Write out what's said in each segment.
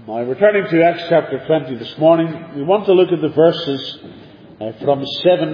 Now, returning to Acts chapter 20 this morning, we want to look at the verses from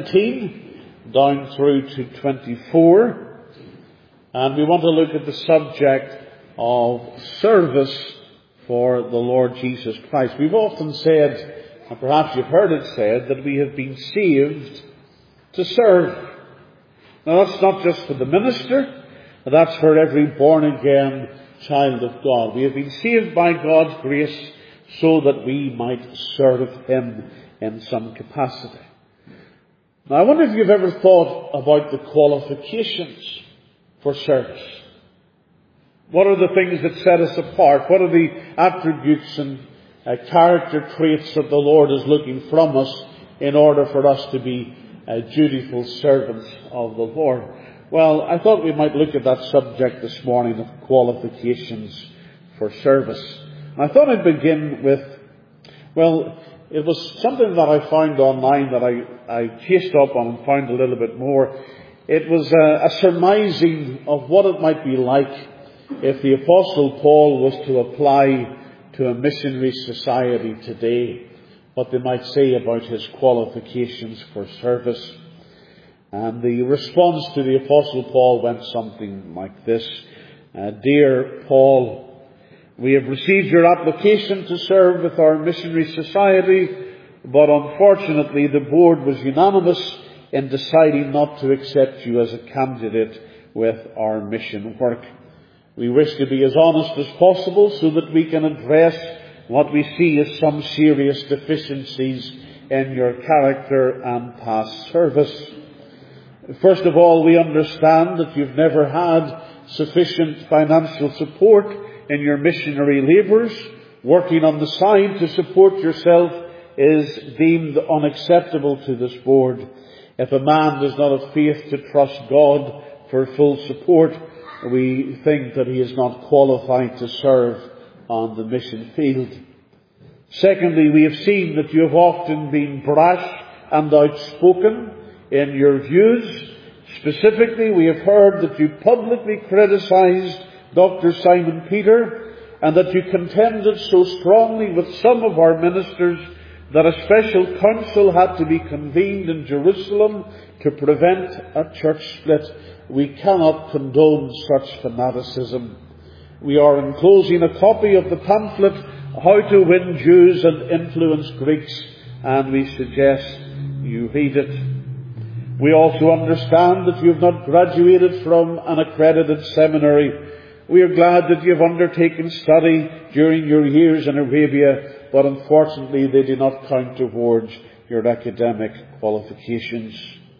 17 down through to 24. And we want to look at the subject of service for the Lord Jesus Christ. We've often said, and perhaps you've heard it said, that we have been saved to serve. Now, that's not just for the minister, that's for every born-again child of God. We have been saved by God's grace so that we might serve Him in some capacity. Now, I wonder if you've ever thought about the qualifications for service. What are the things that set us apart? What are the attributes and character traits that the Lord is looking from us in order for us to be dutiful servants of the Lord? Well, I thought we might look at that subject this morning of qualifications for service. I thought I'd begin with, it was something that I found online that I chased up on and found a little bit more. It was a surmising of what it might be like if the Apostle Paul was to apply to a missionary society today, what they might say about his qualifications for service. And the response to the Apostle Paul went something like this. Dear Paul, we have received your application to serve with our missionary society, but unfortunately the board was unanimous in deciding not to accept you as a candidate with our mission work. We wish to be as honest as possible so that we can address what we see as some serious deficiencies in your character and past service. First of all, we understand that you've never had sufficient financial support in your missionary labours. Working on the side to support yourself is deemed unacceptable to this board. If a man does not have faith to trust God for full support, we think that he is not qualified to serve on the mission field. Secondly, we have seen that you have often been brash and outspoken in your views. Specifically, we have heard that you publicly criticised Dr. Simon Peter and that you contended so strongly with some of our ministers that a special council had to be convened in Jerusalem to prevent a church split. We cannot condone such fanaticism. We are enclosing a copy of the pamphlet, How to Win Jews and Influence Greeks, and we suggest you read it. We also understand that you have not graduated from an accredited seminary. We are glad that you have undertaken study during your years in Arabia, but unfortunately they do not count towards your academic qualifications.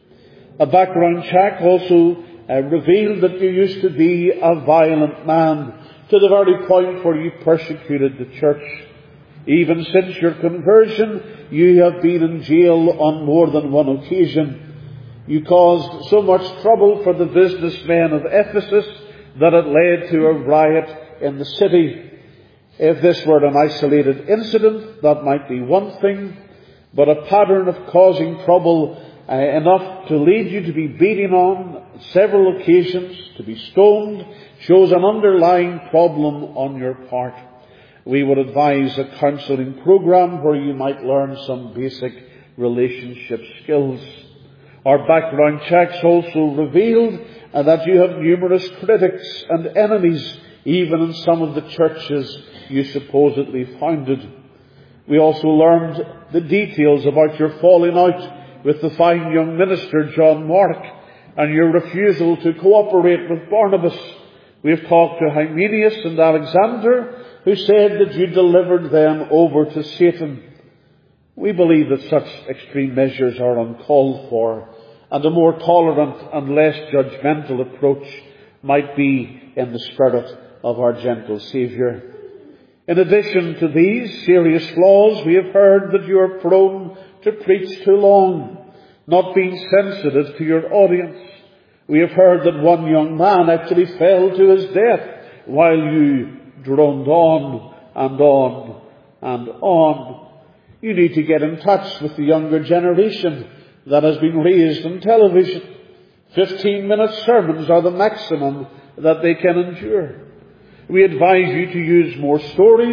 A background check also revealed that you used to be a violent man, to the very point where you persecuted the church. Even since your conversion, you have been in jail on more than one occasion. You caused so much trouble for the businessmen of Ephesus that it led to a riot in the city. If this were an isolated incident, that might be one thing, but a pattern of causing trouble enough to lead you to be beaten on several occasions, to be stoned, shows an underlying problem on your part. We would advise a counselling program where you might learn some basic relationship skills. Our background checks also revealed that you have numerous critics and enemies, even in some of the churches you supposedly founded. We also learned the details about your falling out with the fine young minister John Mark and your refusal to cooperate with Barnabas. We have talked to Hymenaeus and Alexander, who said that you delivered them over to Satan. We believe that such extreme measures are uncalled for, and a more tolerant and less judgmental approach might be in the spirit of our gentle Saviour. In addition to these serious flaws, we have heard that you are prone to preach too long, not being sensitive to your audience. We have heard that one young man actually fell to his death while you droned on and on and on. You need to get in touch with the younger generation that has been raised on television. 15-minute sermons are the maximum that they can endure. We advise you to use more stories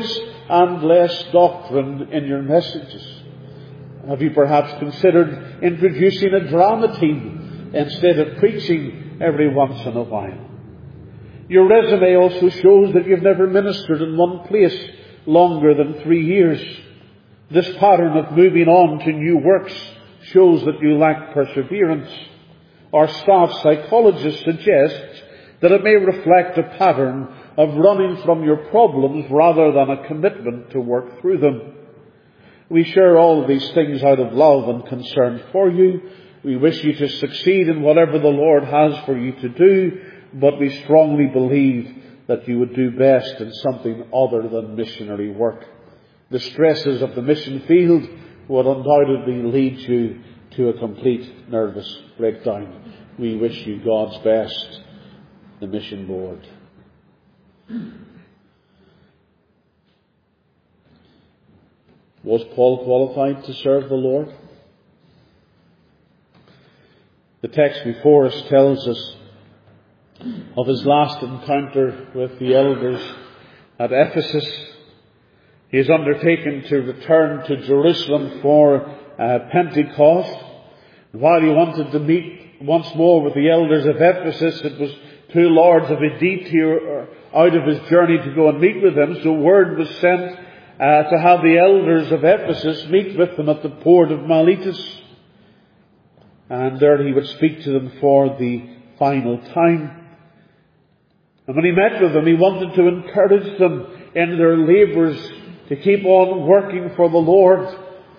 and less doctrine in your messages? Have you perhaps considered introducing a drama team instead of preaching every once in a while? Your resume also shows that you've never ministered in one place longer than 3 years. This pattern of moving on to new works shows that you lack perseverance. Our staff psychologist suggests that it may reflect a pattern of running from your problems rather than a commitment to work through them. We share all of these things out of love and concern for you. We wish you to succeed in whatever the Lord has for you to do, but we strongly believe that you would do best in something other than missionary work. The stresses of the mission field would undoubtedly lead you to a complete nervous breakdown. We wish you God's best, the Mission Board. Was Paul qualified to serve the Lord? The text before us tells us of his last encounter with the elders at Ephesus. He is undertaken to return to Jerusalem for Pentecost. While he wanted to meet once more with the elders of Ephesus, it was too large of a detour out of his journey to go and meet with them. So word was sent to have the elders of Ephesus meet with them at the port of Miletus. And there he would speak to them for the final time. And when he met with them, he wanted to encourage them in their labours to keep on working for the Lord.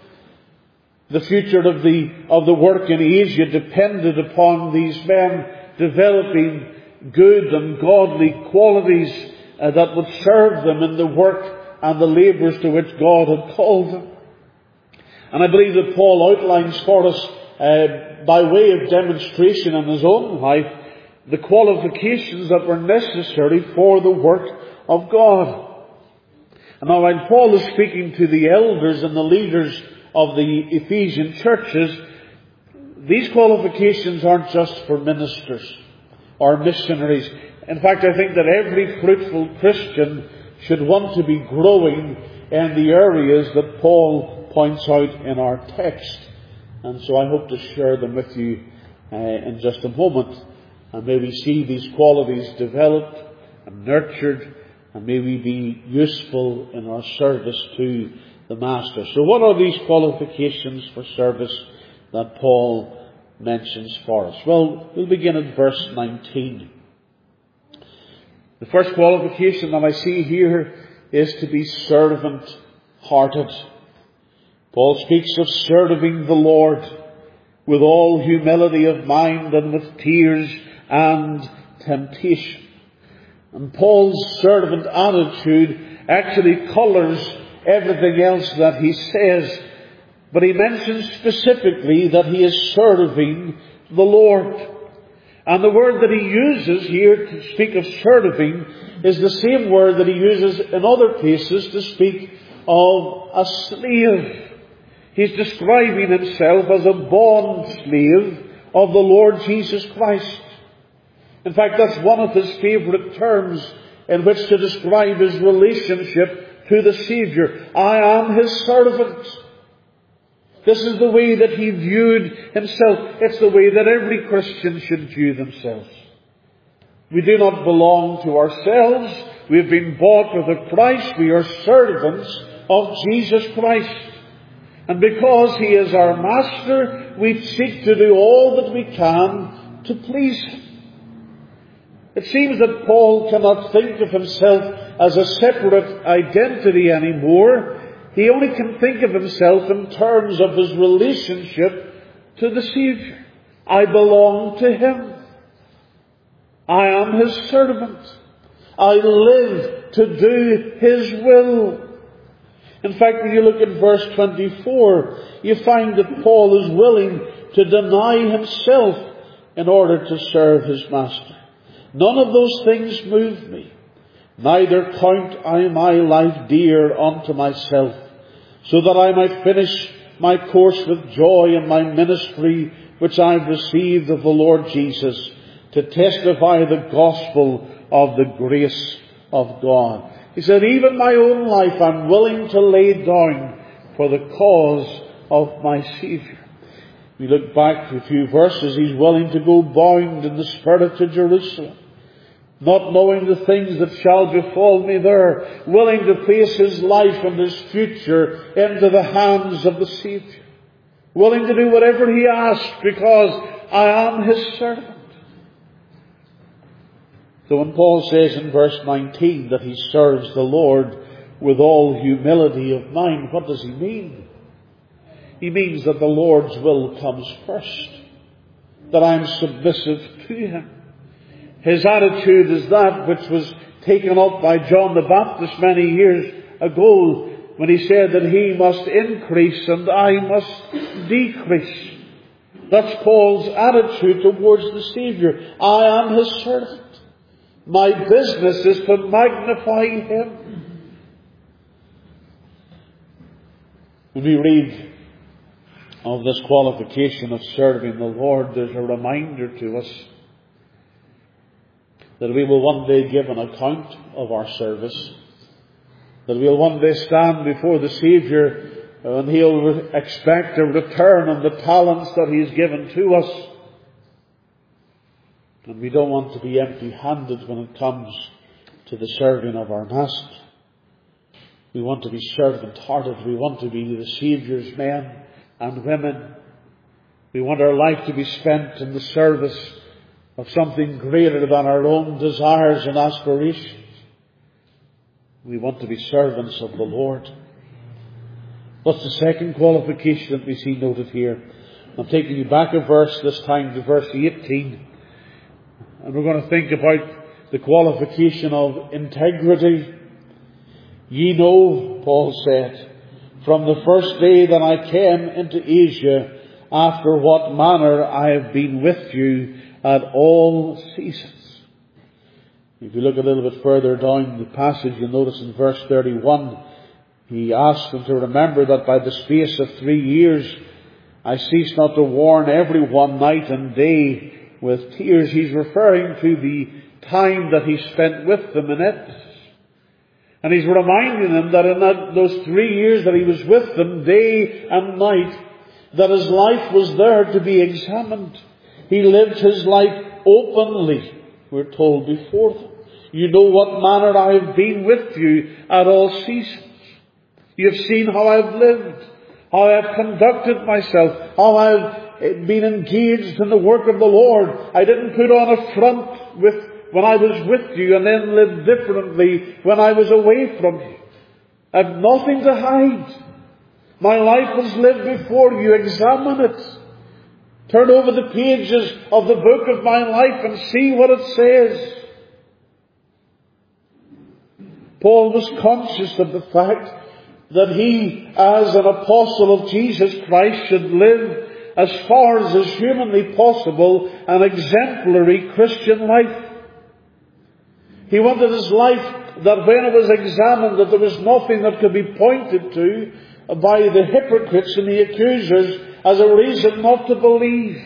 The future of the work in Asia depended upon these men developing good and godly qualities that would serve them in the work and the labours to which God had called them. And I believe that Paul outlines for us, by way of demonstration in his own life, the qualifications that were necessary for the work of God. And now when Paul is speaking to the elders and the leaders of the Ephesian churches, these qualifications aren't just for ministers or missionaries. In fact, I think that every fruitful Christian should want to be growing in the areas that Paul points out in our text. And so I hope to share them with you in just a moment. And may we see these qualities developed and nurtured, and may we be useful in our service to the Master. So what are these qualifications for service that Paul mentions for us? Well, we'll begin at verse 19. The first qualification that I see here is to be servant-hearted. Paul speaks of serving the Lord with all humility of mind and with tears and temptation. And Paul's servant attitude actually colours everything else that he says. But he mentions specifically that he is serving the Lord. And the word that he uses here to speak of serving is the same word that he uses in other places to speak of a slave. He's describing himself as a bond slave of the Lord Jesus Christ. In fact, that's one of his favourite terms in which to describe his relationship to the Saviour. I am his servant. This is the way that he viewed himself. It's the way that every Christian should view themselves. We do not belong to ourselves. We have been bought with a price. We are servants of Jesus Christ. And because he is our Master, we seek to do all that we can to please him. It seems that Paul cannot think of himself as a separate identity anymore. He only can think of himself in terms of his relationship to the Saviour. I belong to him. I am his servant. I live to do his will. In fact, when you look at verse 24, you find that Paul is willing to deny himself in order to serve his Master. None of those things move me. Neither count I my life dear unto myself, so that I might finish my course with joy in my ministry, which I have received of the Lord Jesus, to testify the gospel of the grace of God. He said, even my own life I'm willing to lay down for the cause of my Saviour. We look back a few verses, he's willing to go bound in the Spirit to Jerusalem, not knowing the things that shall befall me there, willing to place his life and his future into the hands of the Saviour, willing to do whatever he asks because I am his servant. So when Paul says in verse 19 that he serves the Lord with all humility of mind, what does he mean? He means that the Lord's will comes first, that I'm submissive to him. His attitude is that which was taken up by John the Baptist many years ago when he said that he must increase and I must decrease. That's Paul's attitude towards the Saviour. I am his servant. My business is to magnify him. When we read of this qualification of serving the Lord, there's a reminder to us that we will one day give an account of our service, that we'll one day stand before the Saviour and he'll expect a return on the talents that he's given to us. And we don't want to be empty-handed when it comes to the serving of our Master. We want to be servant-hearted. We want to be the Saviour's men and women. We want our life to be spent in the service of something greater than our own desires and aspirations. We want to be servants of the Lord. What's the second qualification that we see noted here? I'm taking you back a verse, this time to verse 18. And we're going to think about the qualification of integrity. Ye know, Paul said, from the first day that I came into Asia, after what manner I have been with you at all seasons. If you look a little bit further down the passage, you'll notice in verse 31, he asks them to remember that by the space of 3 years, I cease not to warn every one night and day with tears. He's referring to the time that he spent with them in Ephesus. And he's reminding them that in those 3 years that he was with them, day and night, that his life was there to be examined. He lived his life openly, we're told, before them. You know what manner I have been with you at all seasons. You have seen how I've lived, how I have conducted myself, how I've been engaged in the work of the Lord. I didn't put on a front when I was with you and then live differently when I was away from you. I've nothing to hide. My life was lived before you. Examine it. Turn over the pages of the book of my life and see what it says. Paul was conscious of the fact that he, as an apostle of Jesus Christ, should live as far as is humanly possible an exemplary Christian life. He wanted his life that when it was examined that there was nothing that could be pointed to by the hypocrites and the accusers as a reason not to believe.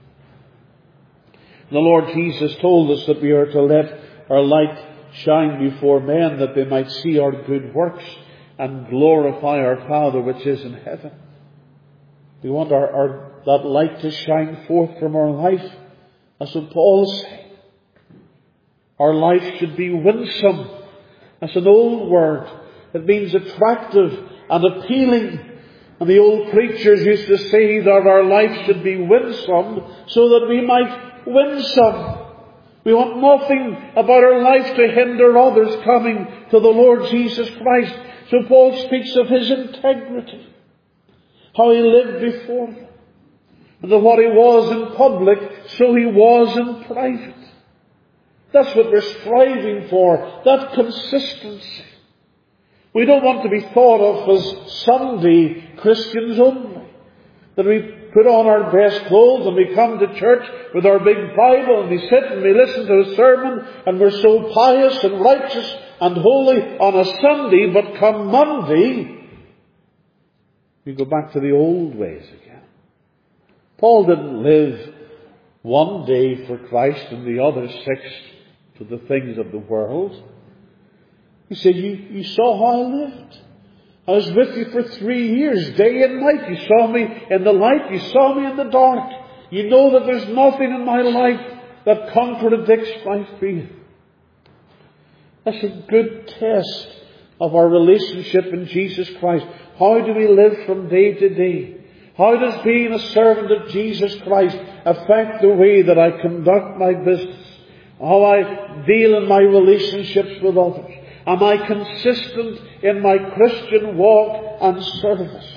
The Lord Jesus told us that we are to let our light shine before men that they might see our good works and glorify our Father which is in heaven. We want that light to shine forth from our life. That's what Paul is saying. Our life should be winsome. That's an old word. It means attractive and appealing. And the old preachers used to say that our life should be winsome so that we might win some. We want nothing about our life to hinder others coming to the Lord Jesus Christ. So Paul speaks of his integrity. How he lived before them. And that what he was in public, so he was in private. That's what we're striving for. That consistency. We don't want to be thought of as Sunday Christians only. That we put on our best clothes and we come to church with our big Bible and we sit and we listen to a sermon and we're so pious and righteous and holy on a Sunday, but come Monday, we go back to the old ways again. Paul didn't live one day for Christ and the other 6 to the things of the world. He said, you saw how I lived. I was with you for 3 years, day and night. You saw me in the light. You saw me in the dark. You know that there's nothing in my life that contradicts my faith. That's a good test of our relationship in Jesus Christ. How do we live from day to day? How does being a servant of Jesus Christ affect the way that I conduct my business? How I deal in my relationships with others? Am I consistent in my Christian walk and service?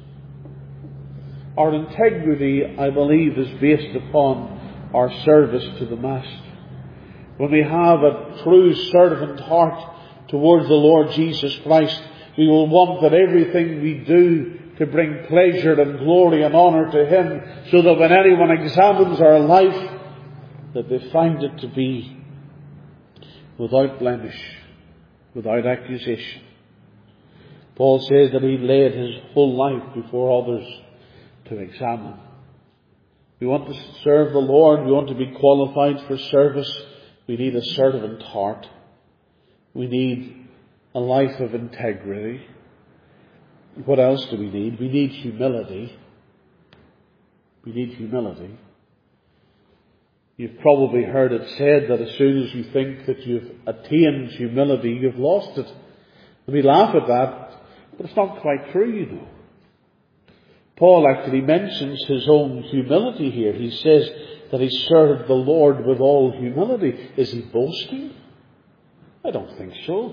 Our integrity, I believe, is based upon our service to the Master. When we have a true servant heart towards the Lord Jesus Christ, we will want that everything we do to bring pleasure and glory and honour to Him, so that when anyone examines our life, that they find it to be without blemish, without accusation. Paul says that he laid his whole life before others to examine. We want to serve the Lord. We want to be qualified for service. We need a servant heart. We need a life of integrity. What else do we need? We need humility. We need humility. You've probably heard it said that as soon as you think that you've attained humility, you've lost it. And we laugh at that, but it's not quite true, you know. Paul actually mentions his own humility here. He says that he served the Lord with all humility. Is he boasting? I don't think so.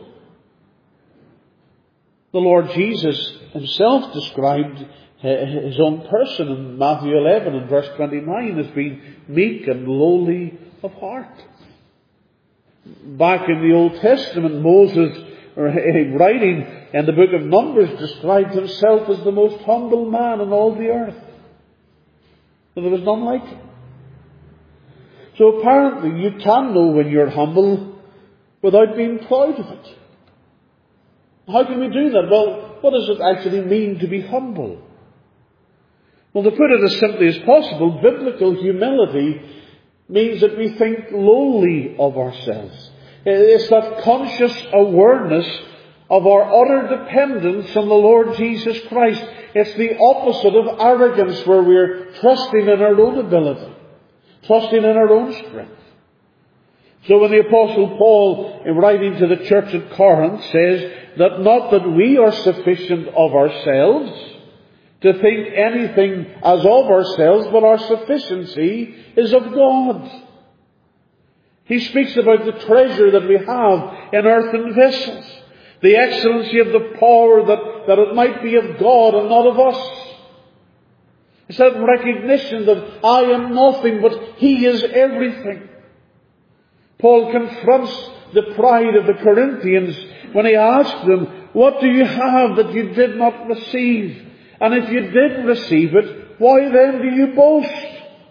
The Lord Jesus himself described his own person in Matthew 11 and verse 29 as being meek and lowly of heart. Back in the Old Testament, Moses, writing in the book of Numbers, described himself as the most humble man on all the earth. And there was none like him. So apparently you can know when you're humble without being proud of it. How can we do that? Well, what does it actually mean to be humble? Well, to put it as simply as possible, biblical humility means that we think lowly of ourselves. It's that conscious awareness of our utter dependence on the Lord Jesus Christ. It's the opposite of arrogance, where we're trusting in our own ability, trusting in our own strength. So when the Apostle Paul, in writing to the church at Corinth, says that not that we are sufficient of ourselves to think anything as of ourselves, but our sufficiency is of God. He speaks about the treasure that we have in earthen vessels, the excellency of the power that it might be of God and not of us. It's that recognition that I am nothing, but He is everything. Paul confronts the pride of the Corinthians when he asks them, what do you have that you did not receive? And if you did receive it, why then do you boast?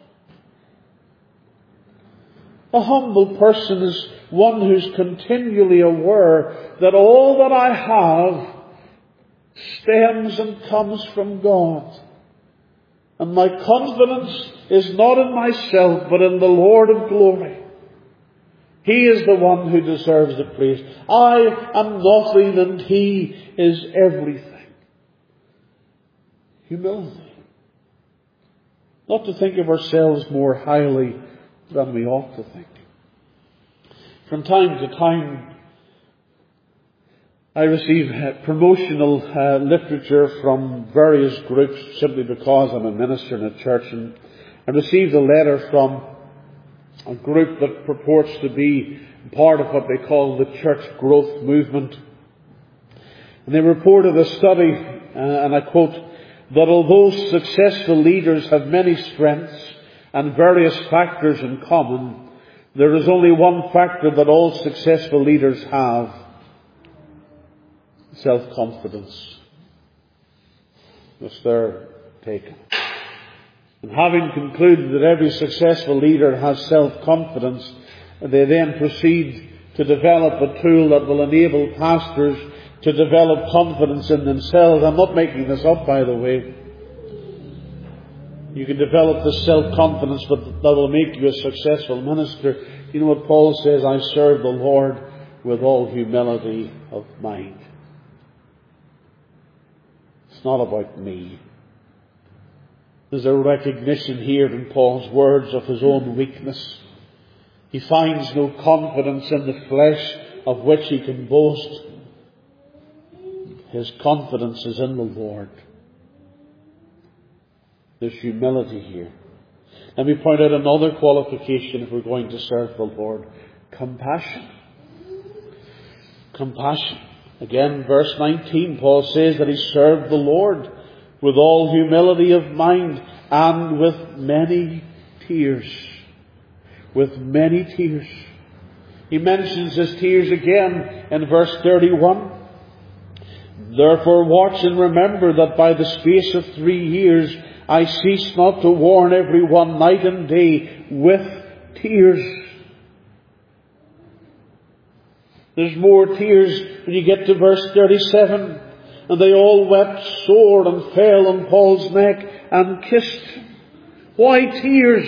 A humble person is one who's continually aware that all that I have stems and comes from God. And my confidence is not in myself, but in the Lord of glory. He is the one who deserves the praise. I am nothing and He is everything. Humility. Not to think of ourselves more highly than we ought to think. From time to time, I receive promotional literature from various groups simply because I'm a minister in a church. And I received a letter from a group that purports to be part of what they call the church growth movement. And they reported a study, and I quote, that although successful leaders have many strengths and various factors in common, there is only one factor that all successful leaders have: self-confidence. That's their take. And having concluded that every successful leader has self-confidence, they then proceed to develop a tool that will enable pastors to develop confidence in themselves. I'm not making this up, by the way. You can develop this self-confidence that will make you a successful minister. You know what Paul says? I serve the Lord with all humility of mind. It's not about me. There's a recognition here in Paul's words of his own weakness. He finds no confidence in the flesh of which he can boast. His confidence is in the Lord. There's humility here. Let me point out another qualification if we're going to serve the Lord. Compassion. Compassion. Again, verse 19, Paul says that he served the Lord with all humility of mind and with many tears. With many tears. He mentions his tears again in verse 31. Therefore watch and remember that by the space of 3 years I cease not to warn every one night and day with tears. There's more tears when you get to verse 37. And they all wept sore and fell on Paul's neck and kissed him. Why tears?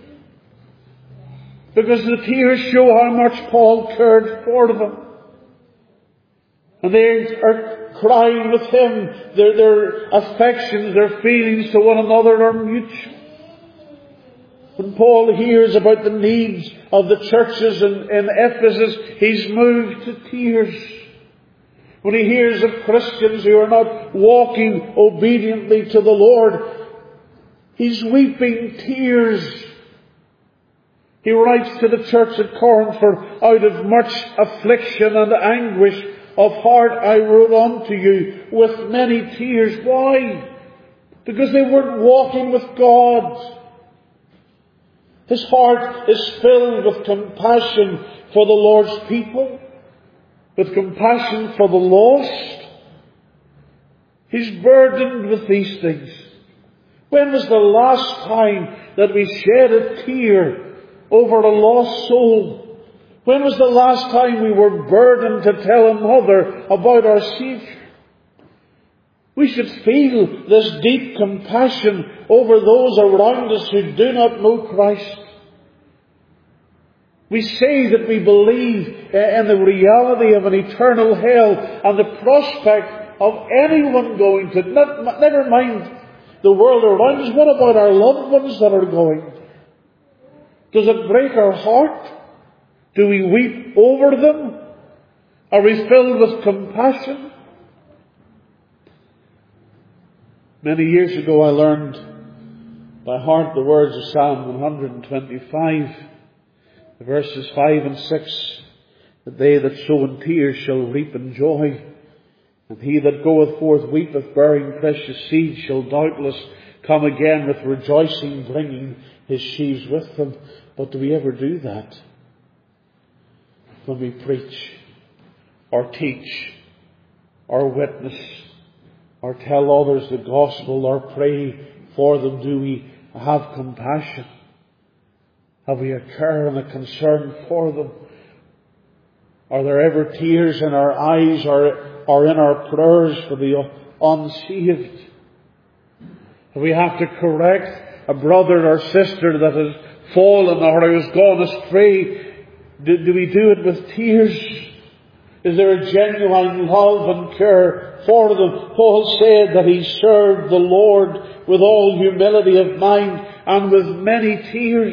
Because the tears show how much Paul cared for them. And they are crying with him. Their affections, their feelings to one another are mutual. When Paul hears about the needs of the churches in Ephesus, he's moved to tears. When he hears of Christians who are not walking obediently to the Lord, he's weeping tears. He writes to the church at Corinth, for out of much affliction and anguish of heart I wrote unto you with many tears. Why? Because they weren't walking with God. His heart is filled with compassion for the Lord's people, with compassion for the lost. He's burdened with these things. When was the last time that we shed a tear over a lost soul? When was the last time we were burdened to tell another about our Saviour? We should feel this deep compassion over those around us who do not know Christ. We say that we believe in the reality of an eternal hell and the prospect of anyone going to, never mind the world around us. What about our loved ones that are going? Does it break our heart? Do we weep over them? Are we filled with compassion? Many years ago I learned by heart the words of Psalm 125, verses 5 and 6, that they that sow in tears shall reap in joy, and he that goeth forth weepeth, bearing precious seed, shall doubtless come again with rejoicing, bringing his sheaves with them. But do we ever do that? When we preach, or teach, or witness, or tell others the gospel, or pray for them, do we have compassion? Have we a care and a concern for them? Are there ever tears in our eyes or in our prayers for the unsaved? If we have to correct a brother or sister that has fallen or has gone astray, do we do it with tears? Is there a genuine love and care for them? Paul said that he served the Lord with all humility of mind and with many tears.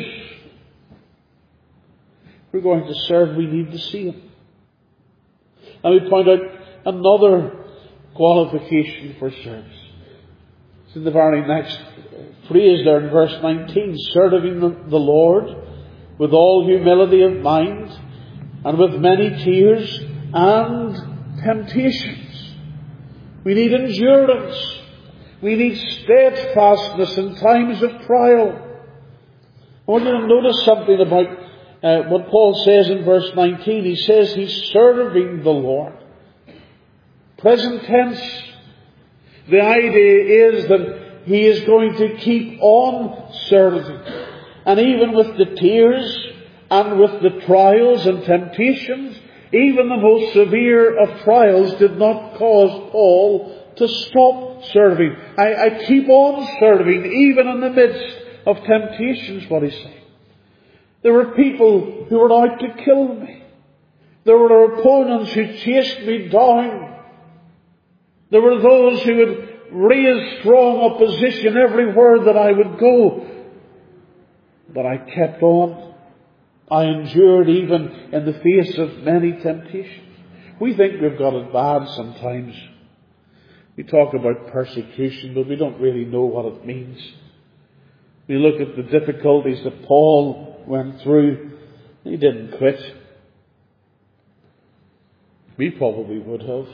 If we're going to serve, we need to see Him. And we point out another qualification for service. It's in the very next phrase there in verse 19. Serving the Lord with all humility of mind and with many tears and temptations. We need endurance. We need steadfastness in times of trial. I want you to notice something about what Paul says in verse 19. He says he's serving the Lord. Present tense. The idea is that he is going to keep on serving. And even with the tears and with the trials and temptations, even the most severe of trials did not cause Paul to stop serving. I keep on serving even in the midst of temptations, what he's saying. There were people who were out to kill me. There were opponents who chased me down. There were those who would raise strong opposition everywhere that I would go. But I kept on. I endured even in the face of many temptations. We think we've got it bad sometimes. We talk about persecution, but we don't really know what it means. We look at the difficulties that Paul went through. He didn't quit. We probably would have.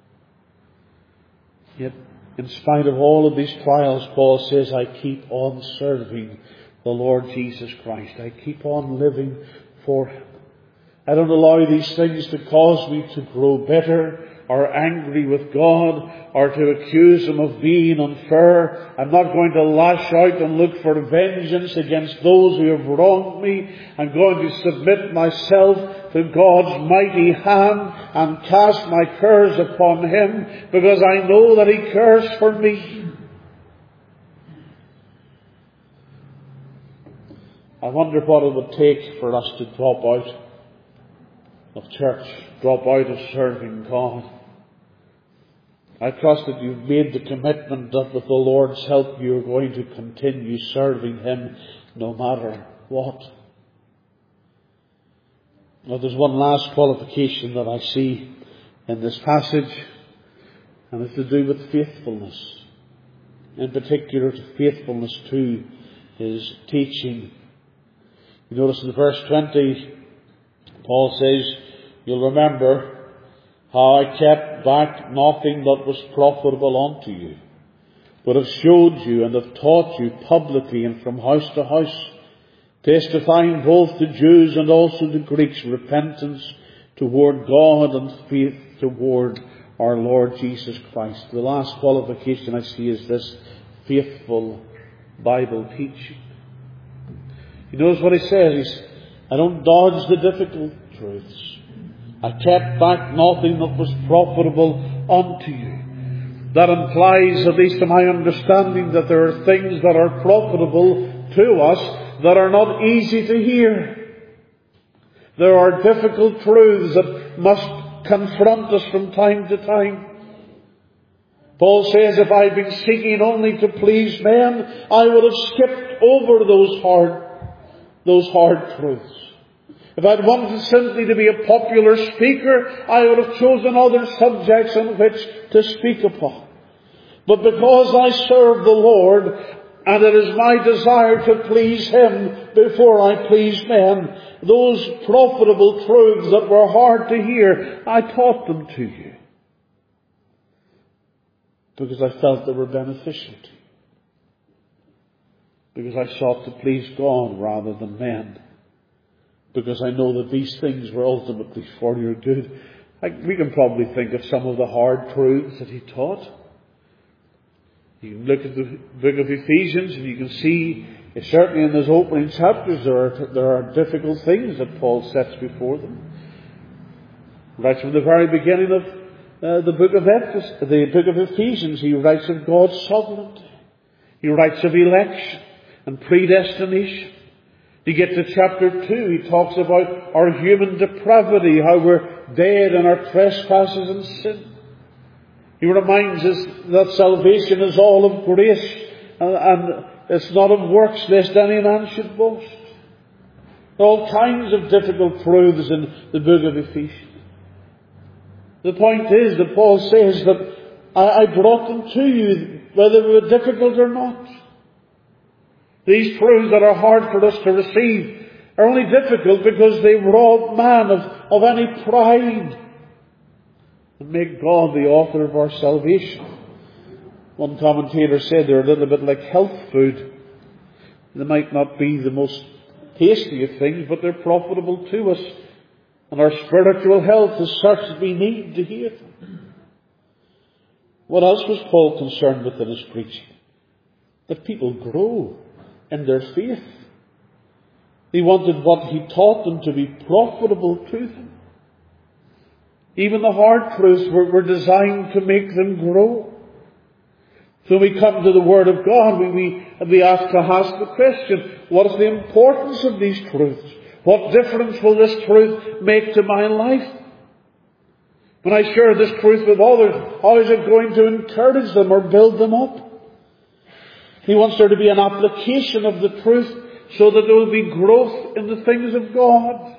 Yet, in spite of all of these trials, Paul says, I keep on serving the Lord Jesus Christ. I keep on living for Him. I don't allow these things to cause me to grow bitter or angry with God or to accuse Him of being unfair. I'm not going to lash out and look for vengeance against those who have wronged me. I'm going to submit myself to God's mighty hand and cast my cares upon Him, because I know that He cares for me. I wonder what it would take for us to drop out of church, drop out of serving God. I trust that you've made the commitment that with the Lord's help you're going to continue serving Him no matter what. Now, there's one last qualification that I see in this passage, and it's to do with faithfulness. In particular, to faithfulness to His teaching. You notice in verse 20, Paul says, you'll remember how I kept back nothing that was profitable unto you, but have showed you and have taught you publicly and from house to house, testifying both to Jews and also to Greeks repentance toward God and faith toward our Lord Jesus Christ. The last qualification I see is this: faithful Bible teaching. He knows what he says. I don't dodge the difficult truths. I kept back nothing that was profitable unto you. That implies, at least to my understanding, that there are things that are profitable to us that are not easy to hear. There are difficult truths that must confront us from time to time. Paul says, if I'd been seeking only to please men, I would have skipped over those hard truths. If I'd wanted simply to be a popular speaker, I would have chosen other subjects on which to speak upon. But because I serve the Lord, and it is my desire to please Him before I please men, those profitable truths that were hard to hear, I taught them to you. Because I felt they were beneficial to you. Because I sought to please God rather than men. Because I know that these things were ultimately for your good. We can probably think of some of the hard truths that he taught. You can look at the book of Ephesians and you can see, certainly in those opening chapters, there are difficult things that Paul sets before them. Right from the very beginning of the book of Ephesians, he writes of God's sovereignty. He writes of election and predestination. You get to chapter 2, he talks about our human depravity, how we're dead in our trespasses and sin. He reminds us that salvation is all of grace, and it's not of works, lest any man should boast. All kinds of difficult truths in the book of Ephesians. The point is that Paul says that I brought them to you, whether they were difficult or not. These truths that are hard for us to receive are only difficult because they rob man of any pride and make God the author of our salvation. One commentator said they're a little bit like health food. They might not be the most tasty of things, but they're profitable to us. And our spiritual health is such that we need to hear them. What else was Paul concerned with in his preaching? That people grow in their faith. He wanted what he taught them to be profitable to them. Even the hard truths were designed to make them grow. So when we come to the Word of God, we have to ask the question, what is the importance of these truths? What difference will this truth make to my life? When I share this truth with others, how is it going to encourage them or build them up? He wants there to be an application of the truth so that there will be growth in the things of God.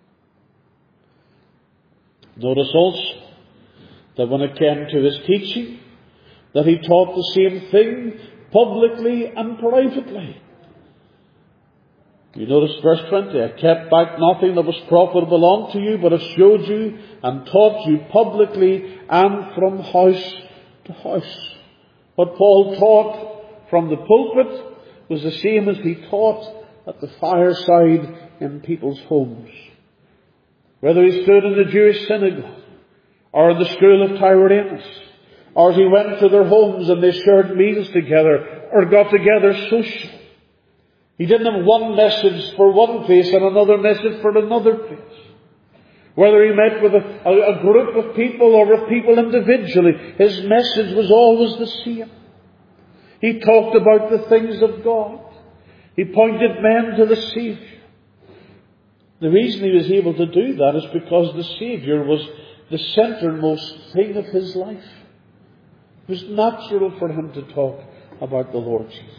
Notice also that when it came to his teaching, that he taught the same thing publicly and privately. You notice verse 20, I kept back nothing that was profitable unto you, but have showed you and taught you publicly and from house to house. What Paul taught from the pulpit was the same as he taught at the fireside in people's homes. Whether he stood in the Jewish synagogue, or in the school of Tyrannus, or as he went to their homes and they shared meals together, or got together social. He didn't have one message for one place and another message for another place. Whether he met with a group of people or with people individually, his message was always the same. He talked about the things of God. He pointed men to the Saviour. The reason he was able to do that is because the Saviour was the centermost thing of his life. It was natural for him to talk about the Lord Jesus.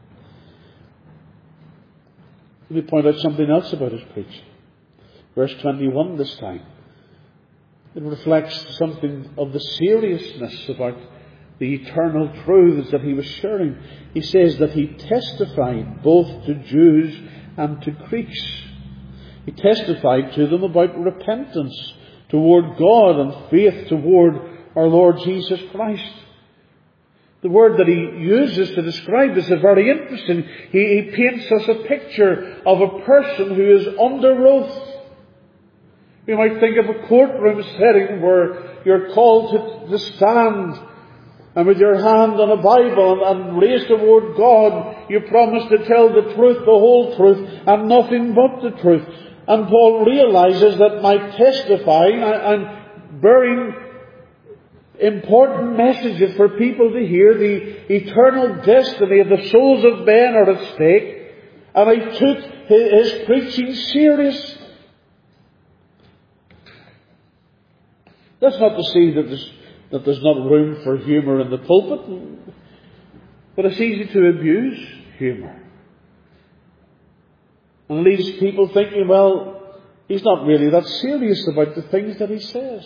Let me point out something else about his preaching. Verse 21 this time. It reflects something of the seriousness about the eternal truths that he was sharing. He says that he testified both to Jews and to Greeks. He testified to them about repentance toward God and faith toward our Lord Jesus Christ. The word that he uses to describe this is very interesting. He paints us a picture of a person who is under oath. You might think of a courtroom setting where you're called to stand, and with your hand on a Bible and raised toward God, you promise to tell the truth, the whole truth, and nothing but the truth. And Paul realizes that by testifying, I'm bearing important messages for people to hear. The eternal destiny of the souls of men are at stake. And I took his preaching serious. That's not to say that there's not room for humour in the pulpit. But it's easy to abuse humour. And leaves people thinking, well, he's not really that serious about the things that he says.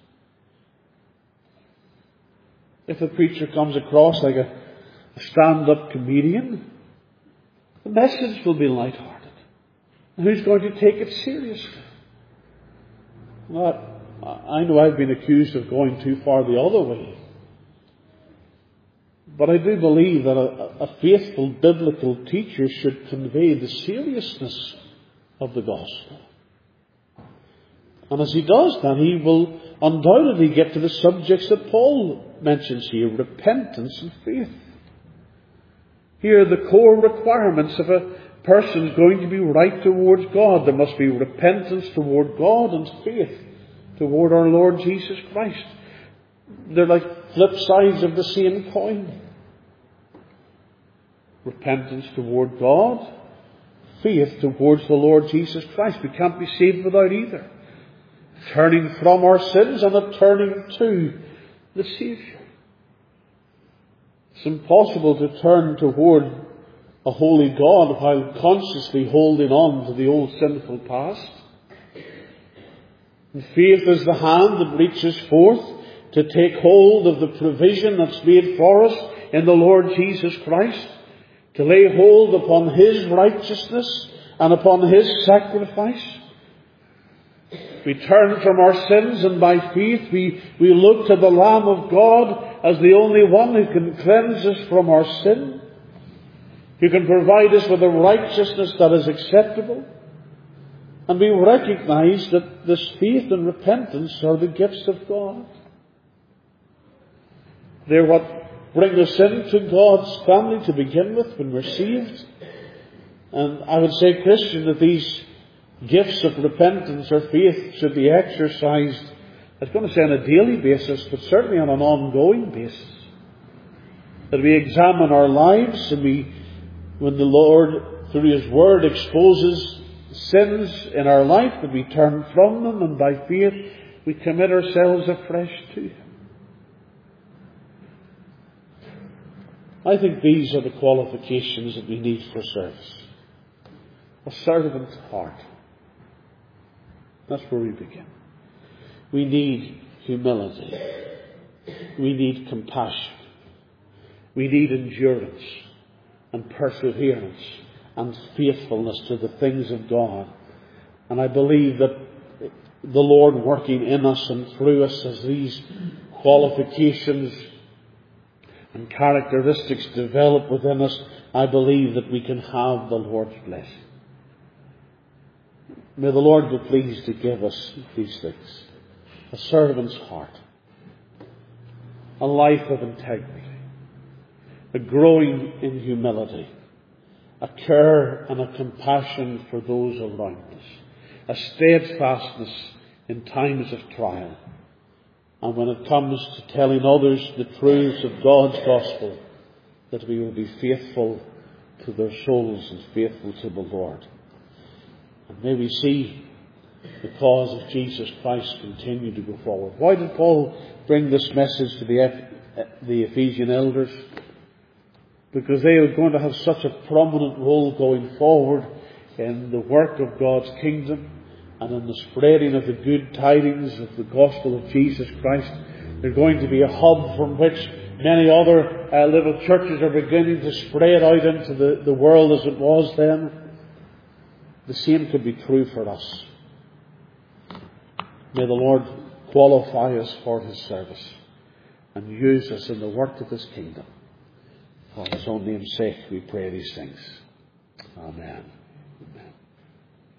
If a preacher comes across like a stand-up comedian, the message will be light-hearted. And who's going to take it seriously? Well, I know I've been accused of going too far the other way. But I do believe that a faithful biblical teacher should convey the seriousness of the gospel. And as he does that, he will undoubtedly get to the subjects that Paul mentions here, repentance and faith. Here are the core requirements of a person going to be right towards God. There must be repentance toward God and faith toward our Lord Jesus Christ. They're like flip sides of the same coin. Repentance toward God, faith towards the Lord Jesus Christ. We can't be saved without either. Turning from our sins and a turning to the Saviour. It's impossible to turn toward a holy God while consciously holding on to the old sinful past. And faith is the hand that reaches forth to take hold of the provision that's made for us in the Lord Jesus Christ, to lay hold upon His righteousness and upon His sacrifice. We turn from our sins, and by faith we look to the Lamb of God as the only one who can cleanse us from our sin, who can provide us with a righteousness that is acceptable. And we recognize that this faith and repentance are the gifts of God. They're what bring us into God's family to begin with when we're saved. And I would say, Christian, that these gifts of repentance or faith should be exercised, I was going to say on a daily basis, but certainly on an ongoing basis. That we examine our lives and when the Lord, through His Word, exposes sins in our life, that we turn from them and by faith we commit ourselves afresh to Him. I think these are the qualifications that we need for service. A servant's heart. That's where we begin. We need humility. We need compassion. We need endurance and perseverance and faithfulness to the things of God. And I believe that the Lord working in us and through us as these qualifications and characteristics develop within us, I believe that we can have the Lord's blessing. May the Lord be pleased to give us these things. A servant's heart. A life of integrity. A growing in humility. A care and a compassion for those around us. A steadfastness in times of trial. And when it comes to telling others the truths of God's gospel, that we will be faithful to their souls and faithful to the Lord. And may we see the cause of Jesus Christ continue to go forward. Why did Paul bring this message to the Ephesian elders? Because they are going to have such a prominent role going forward in the work of God's kingdom and in the spreading of the good tidings of the gospel of Jesus Christ. They're going to be a hub from which many other little churches are beginning to spread out into the world as it was then. The same could be true for us. May the Lord qualify us for His service and use us in the work of His kingdom. For His own name's sake we pray these things. Amen.